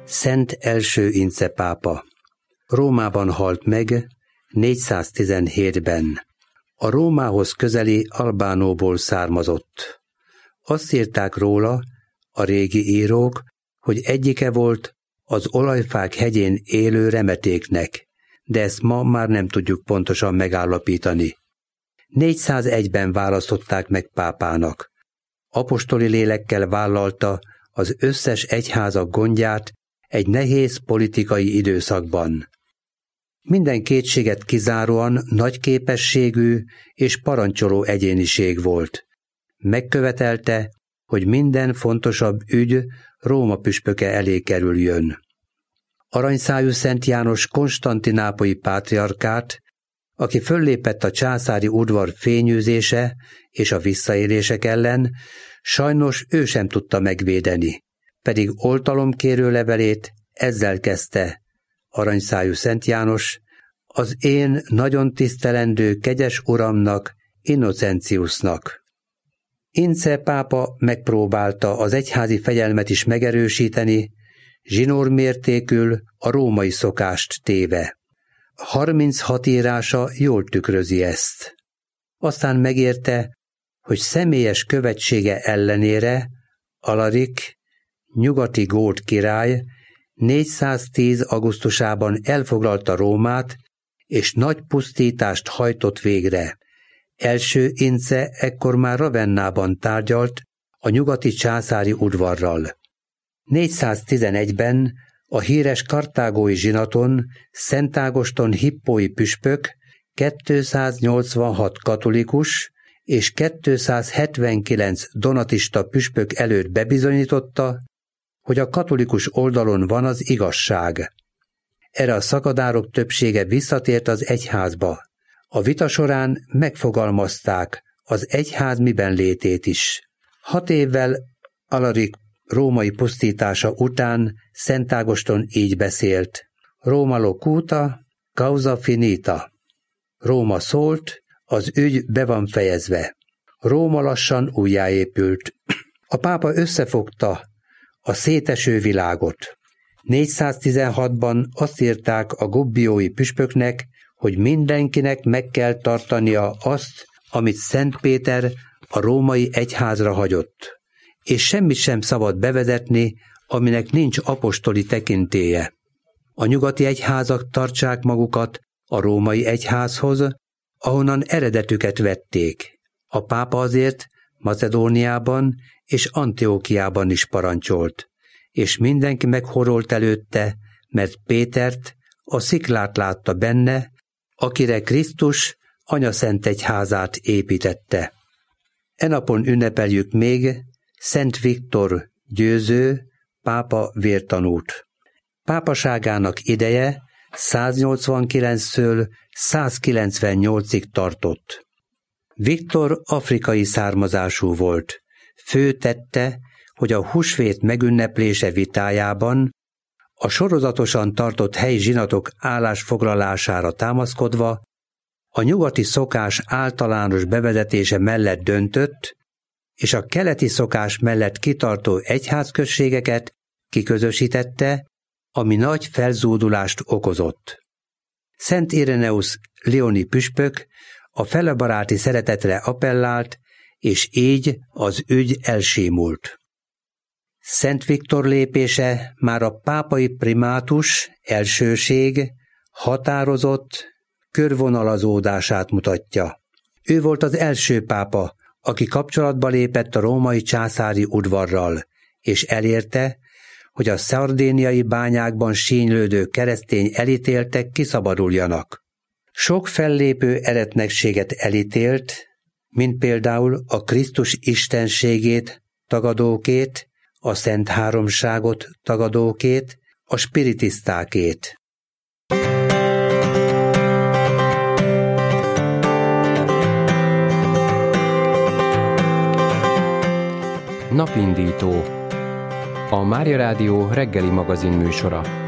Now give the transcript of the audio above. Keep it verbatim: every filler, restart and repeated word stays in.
Szent első Ince pápa. Rómában halt meg négyszáztizenhétben. A Rómához közeli Albánóból származott. Azt írták róla a régi írók, hogy egyike volt az olajfák hegyén élő remetéknek, de ezt ma már nem tudjuk pontosan megállapítani. négyszázegyben választották meg pápának. Apostoli lélekkel vállalta az összes egyházak gondját egy nehéz politikai időszakban. Minden kétséget kizáróan nagy képességű és parancsoló egyéniség volt. Megkövetelte, hogy minden fontosabb ügy Róma püspöke elé kerüljön. Aranyszájú Szent János konstantinápolyi pátriarkát, aki föllépett a császári udvar fényűzése és a visszaélések ellen, sajnos ő sem tudta megvédeni, pedig oltalomkérő levelét ezzel kezdte: Aranyszájú Szent János, az én nagyon tisztelendő kegyes uramnak, Innocentiusnak. Ince pápa megpróbálta az egyházi fegyelmet is megerősíteni, zsinórmértékül a római szokást téve. harminchat írása jól tükrözi ezt. Aztán megérte, hogy személyes követsége ellenére Alarik, nyugati gót király négyszáztíz augusztusában elfoglalta Rómát, és nagy pusztítást hajtott végre. Első Ince ekkor már Ravennában tárgyalt a nyugati császári udvarral. négyszáztizenegyben a híres kartágói zsinaton Szent Ágoston hippói püspök kétszáznyolcvanhat katolikus és kétszázhetvenkilenc donatista püspök előtt bebizonyította, hogy a katolikus oldalon van az igazság. Erre a szakadárok többsége visszatért az egyházba. A vita során megfogalmazták az egyház miben létét is. Hat évvel Alarik római pusztítása után Szent Ágoston így beszélt: Roma locuta, causa finita. Róma szólt, az ügy be van fejezve. Róma lassan újjáépült. A pápa összefogta a széteső világot. négyszáztizenhatban azt írták a gubbiói püspöknek, hogy mindenkinek meg kell tartania azt, amit Szent Péter a római egyházra hagyott, és semmit sem szabad bevezetni, aminek nincs apostoli tekintélye. A nyugati egyházak tartsák magukat a római egyházhoz, ahonnan eredetüket vették. A pápa azért Macedóniában és Antiókiában is parancsolt, és mindenki meghorolt előtte, mert Pétert, a sziklát látta benne, akire Krisztus anyaszent egyházát építette. E napon ünnepeljük még Szent Viktor győző pápa vértanút. Pápaságának ideje száznyolcvankilenctől százkilencvennyolcig tartott. Viktor afrikai származású volt. Fő tette, hogy a húsvét megünneplése vitájában a sorozatosan tartott helyi zsinatok állásfoglalására támaszkodva a nyugati szokás általános bevezetése mellett döntött, és a keleti szokás mellett kitartó egyházközségeket kiközösítette, ami nagy felzúdulást okozott. Szent Ireneusz lioni püspök a felebaráti szeretetre appellált, és így az ügy elsémult. Szent Viktor lépése már a pápai primátus, elsőség, határozott körvonalazódását mutatja. Ő volt az első pápa, aki kapcsolatba lépett a római császári udvarral, és elérte, hogy a szardéniai bányákban sínylődő keresztény elítéltek kiszabaduljanak. Sok fellépő eretnekséget elítélt, mint például a Krisztus istenségét tagadókét, a Szent Háromságot tagadókét, a spiritisztákét. Napindító. A Mária Rádió reggeli magazin műsora.